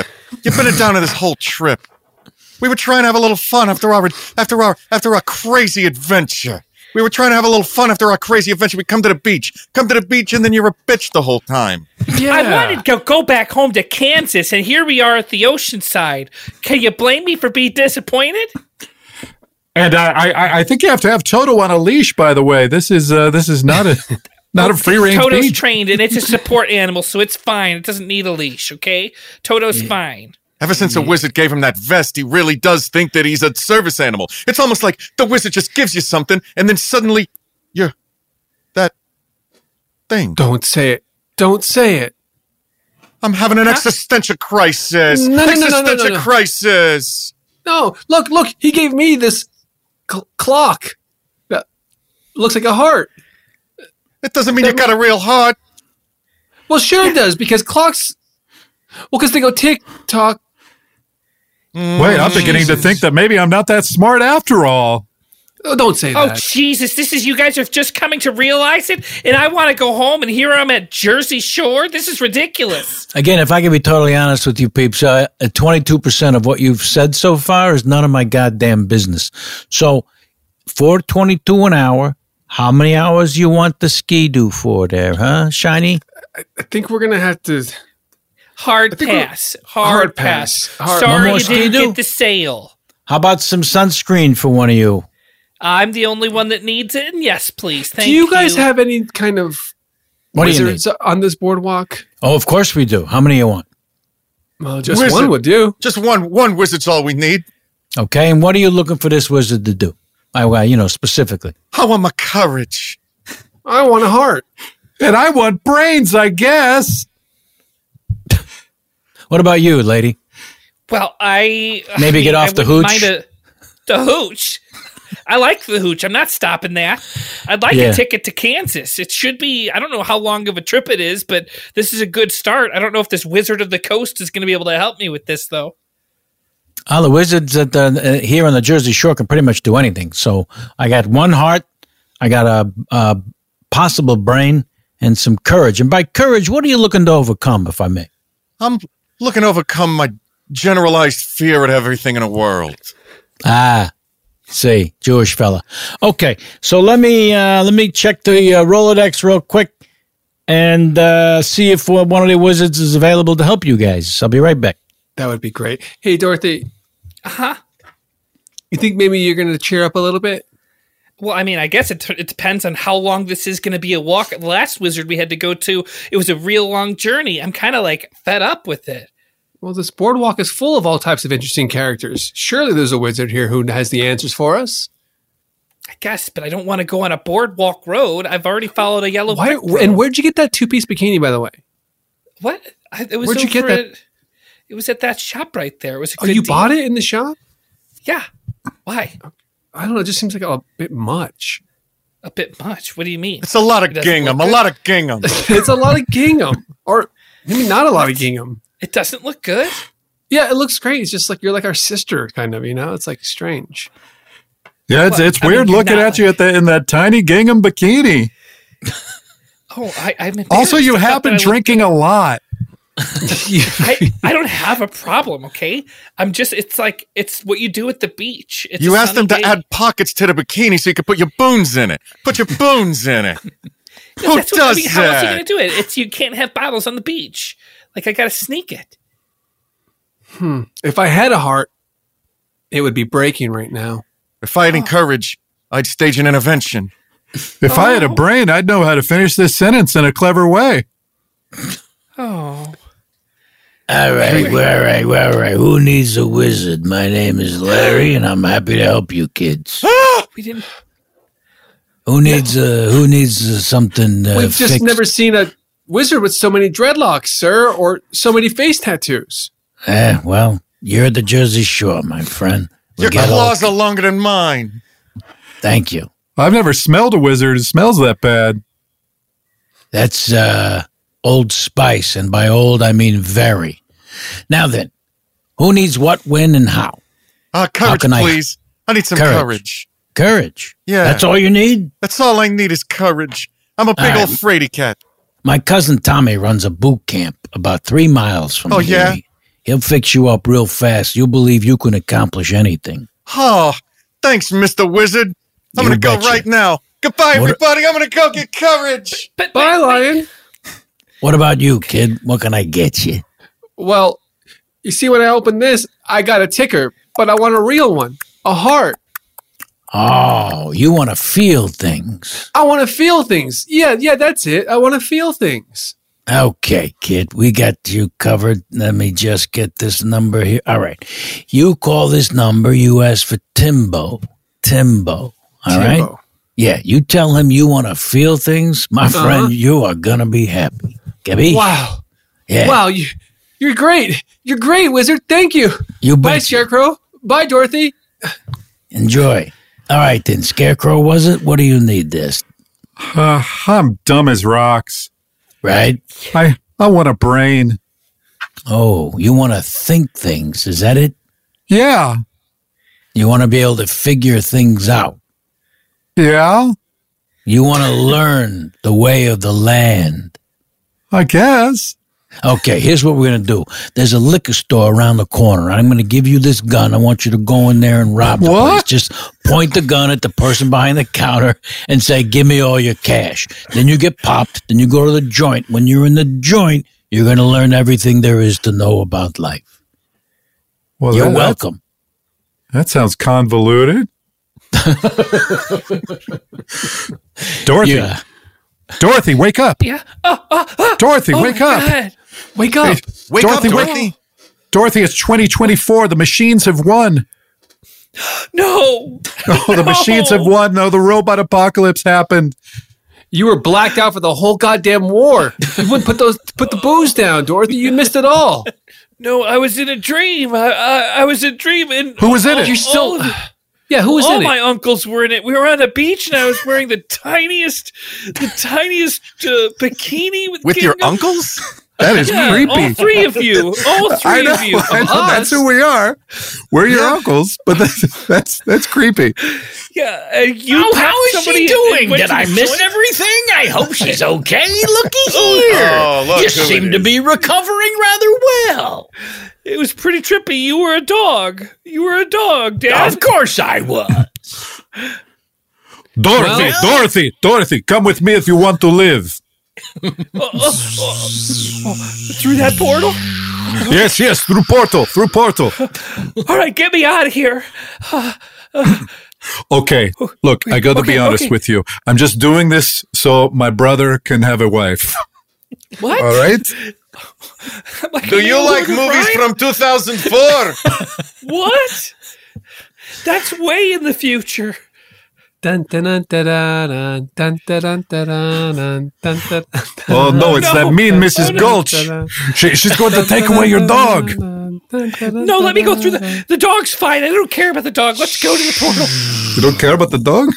We were trying to have a little fun after our crazy adventure. We come to the beach, and then you're a bitch the whole time. Yeah. I wanted to go back home to Kansas, and here we are at the ocean side. Can you blame me for being disappointed? And I think you have to have Toto on a leash. By the way, this is not a free range. Toto's beach. Trained, and it's a support animal, so it's fine. It doesn't need a leash. Okay, Toto's fine. Ever since the Wizard gave him that vest, he really does think that he's a service animal. It's almost like the Wizard just gives you something, and then suddenly you're that thing. Don't say it. I'm having an existential crisis. No. Crisis. No, look. He gave me this clock that looks like a heart. It doesn't mean you got a real heart. Well, sure it does, because clocks... Well, because they go tick-tock. Wait, I'm beginning to think that maybe I'm not that smart after all. Oh, don't say that. Oh, Jesus, this is... You guys are just coming to realize it, and I want to go home, and here I'm at Jersey Shore? This is ridiculous. Again, if I can be totally honest with you, peeps, 22% of what you've said so far is none of my goddamn business. So, $4.22 an hour. How many hours you want the Ski-Doo for there, huh, Shiny? I think we're going to have to... Hard pass. Sorry you didn't get the sale. How about some sunscreen for one of you? I'm the only one that needs it, and yes, please. Thank you. Do you guys have any kind of wizards on this boardwalk? Oh, of course we do. How many you want? Well, just one would do. Just one wizard's all we need. Okay, and what are you looking for this wizard to do? Specifically. I want my courage. I want a heart. And I want brains, I guess. What about you, lady? Well, maybe get off the hooch. The hooch. I like the hooch. I'm not stopping that. I'd like a ticket to Kansas. It should be. I don't know how long of a trip it is, but this is a good start. I don't know if this Wizard of the Coast is going to be able to help me with this, though. The wizards here on the Jersey Shore can pretty much do anything. So I got one heart, I got a possible brain, and some courage. And by courage, what are you looking to overcome, if I may? I'm looking to overcome my generalized fear of everything in the world. See, Jewish fella. Okay, so let me check the Rolodex real quick and see if one of the wizards is available to help you guys. I'll be right back. That would be great. Hey, Dorothy. Uh-huh. You think maybe you're going to cheer up a little bit? Well, I mean, I guess it depends on how long this is going to be a walk. The last wizard we had to go to, it was a real long journey. I'm kind of fed up with it. Well, this boardwalk is full of all types of interesting characters. Surely there's a wizard here who has the answers for us. I guess, but I don't want to go on a boardwalk road. I've already followed a yellow brick road. And where'd you get that two-piece bikini, by the way? What? Where'd you get that? It was at that shop right there. It was a good you deal. bought it in the shop? Yeah. Why? I don't know. It just seems like a bit much. A bit much? What do you mean? It's a lot of gingham. It's a lot of gingham. Or maybe not a lot of gingham. It doesn't look good? Yeah, it looks great. It's just like you're like our sister, kind of, It's like strange. Yeah, it's weird looking at you in that tiny gingham bikini. Oh, I'm also, you have been drinking a lot. I don't have a problem, okay? It's what you do at the beach. You asked them to add pockets to the bikini so you could put your boons in it. Put your boons in it. Who does that? How else are you going to do it? You can't have bottles on the beach. I got to sneak it. If I had a heart, it would be breaking right now. If I had courage, I'd stage an intervention. If I had a brain, I'd know how to finish this sentence in a clever way. Oh. All right. Who needs a wizard? My name is Larry, and I'm happy to help you kids. We didn't. Who needs something We've just fixed? never seen a wizard with so many dreadlocks, sir, or so many face tattoos. Well, you're at the Jersey Shore, my friend. Your claws are longer than mine. Thank you. I've never smelled a wizard. It smells that bad. That's Old Spice, and by old, I mean very. Now then, who needs what, when, and how? Courage, please. I need some courage. Courage? Yeah. That's all you need? That's all I need is courage. I'm a big old fraidy cat. My cousin Tommy runs a boot camp about 3 miles from here. Yeah? He'll fix you up real fast. You'll believe you can accomplish anything. Oh, thanks, Mr. Wizard. I'm going to go right now. Goodbye, everybody. I'm going to go get courage. Bye, Lion. What about you, kid? What can I get you? Well, you see, when I opened this, I got a ticker, but I want a real one. A heart. Oh, you want to feel things. I want to feel things. Yeah, that's it. I want to feel things. Okay, kid, we got you covered. Let me just get this number here. All right. You call this number, you ask for Timbo. All right? Yeah, you tell him you want to feel things. My friend, you are going to be happy. Gabby? Wow. Yeah. Wow, you're great. You're great, Wizard. Thank you. Bye, Scarecrow. Bye, Dorothy. Enjoy. All right, then. Scarecrow, was it? What do you need this? I'm dumb as rocks. Right? I want a brain. Oh, you want to think things. Is that it? Yeah. You want to be able to figure things out. Yeah. You want to learn the way of the land. I guess. Okay, here's what we're going to do. There's a liquor store around the corner. I'm going to give you this gun. I want you to go in there and rob the place. Just point the gun at the person behind the counter and say, give me all your cash. Then you get popped. Then you go to the joint. When you're in the joint, you're going to learn everything there is to know about life. Well, you're welcome. That sounds convoluted. Dorothy. Yeah. Dorothy, wake up. Yeah. Dorothy, wake up. God. Wake up. Hey, Wake Dorothy, up, Dorothy. Dorothy, it's 2024. The machines have won. No. Oh, the machines have won. No, the robot apocalypse happened. You were blacked out for the whole goddamn war. You wouldn't put the booze down, Dorothy. You missed it all. No, I was in a dream. I was in a dream. And Who was in it? You're still... Yeah, who was all in it? my uncles were in it. We were on a beach, and I was wearing the tiniest bikini with your uncles. That is creepy. All three of you. I know, that's who we are. We're your uncles, but that's creepy. Yeah, how is she doing? Did I miss everything? I hope she's okay. Looky here. Oh, you seem to be recovering rather well. It was pretty trippy. You were a dog. Dad. Of course I was. Dorothy, come with me if you want to live. Through that portal? Yes, through portal. All right, get me out of here. Okay, look, I got to be honest with you. I'm just doing this so my brother can have a wife. What? All right? Do you like movies from 2004? What? That's way in the future. Dun, dun, dun, dun, dun, dun, dun, dun, dun, dun, dun. Oh, no, it's that mean Mrs. Gulch. She's going to take away your dog. No, let me go through the dog's fine. I don't care about the dog. Let's go to the portal. You don't care about the dog?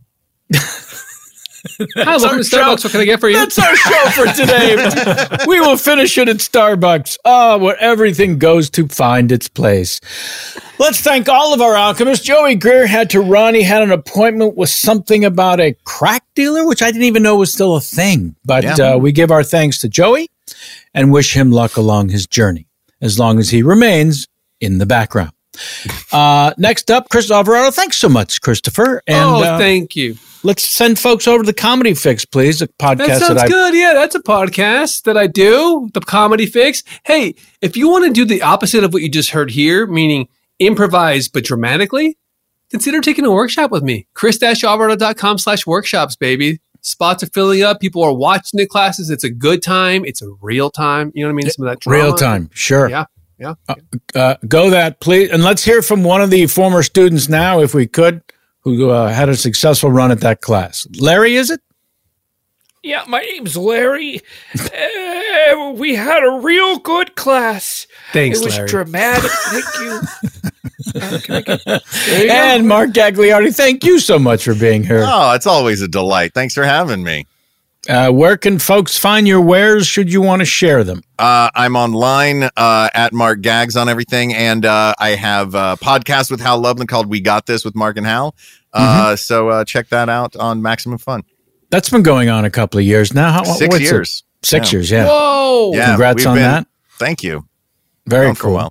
Hi, welcome to Starbucks. What can I get for you? That's our show for today. We will finish it at Starbucks, where everything goes to find its place. Let's thank all of our alchemists. Joey Greer had to run. He had an appointment with something about a crack dealer, which I didn't even know was still a thing. But we give our thanks to Joey and wish him luck along his journey, as long as he remains in the background. Next up, Chris Alvarado. Thanks so much, Christopher. And, thank you. Let's send folks over to the Comedy Fix, please. A podcast that sounds good. Yeah, that's a podcast that I do, the Comedy Fix. Hey, if you want to do the opposite of what you just heard here, meaning improvise but dramatically, consider taking a workshop with me. chris-alvarado.com/workshops, baby. Spots are filling up. People are watching the classes. It's a good time. It's a real time. You know what I mean? Some of that drama. Real time. Sure. Yeah. Go that, please. And let's hear from one of the former students now, if we could, who had a successful run at that class. Larry, is it? Yeah, my name's Larry. We had a real good class. Thanks, Larry. It was dramatic. Thank you. And Mark Gagliardi, thank you so much for being here. Oh, it's always a delight. Thanks for having me. Where can folks find your wares should you want to share them? I'm online at Mark Gags on everything. And I have a podcast with Hal Lublin called We Got This with Mark and Hal. So check that out on Maximum Fun. That's been going on a couple of years now. 6 years. 6 years, yeah. Whoa! Yeah, congrats on that. Thank you. Very cool. Well.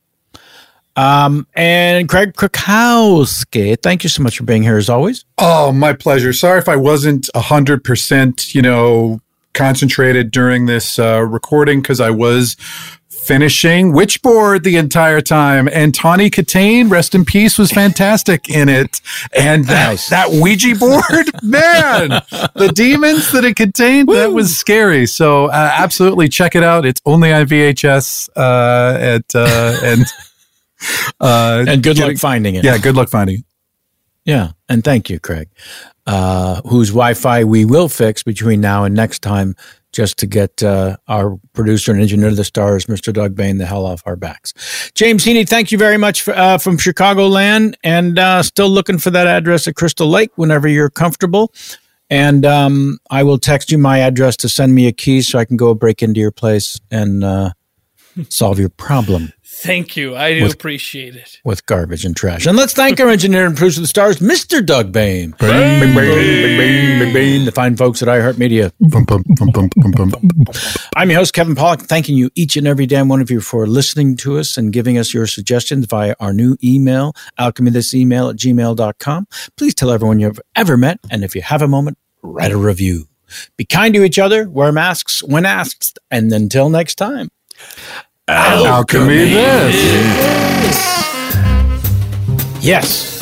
And Craig Krakowski, thank you so much for being here as always. Oh, my pleasure. Sorry if I wasn't 100%, concentrated during this recording because I was finishing Witchboard the entire time. And Tawny Katane, rest in peace, was fantastic in it. And that Ouija board, man, the demons that it contained, that was scary. So absolutely check it out. It's only on VHS and good luck finding it. Yeah, good luck finding it. Yeah, and thank you, Craig, whose Wi-Fi we will fix between now and next time just to get our producer and engineer of the stars, Mr. Doug Bain, the hell off our backs. James Heaney, thank you very much from Chicagoland, and still looking for that address at Crystal Lake whenever you're comfortable. And I will text you my address to send me a key so I can go break into your place and solve your problem. Thank you. I do appreciate it. With garbage and trash. And let's thank our engineer and producer of the stars, Mr. Doug Bain. The fine folks at iHeartMedia. I'm your host, Kevin Pollak, thanking you each and every damn one of you for listening to us and giving us your suggestions via our new email, alchemythisemail@gmail.com. Please tell everyone you've ever met, and if you have a moment, write a review. Be kind to each other, wear masks when asked, and until next time. Alchemy this. Yes.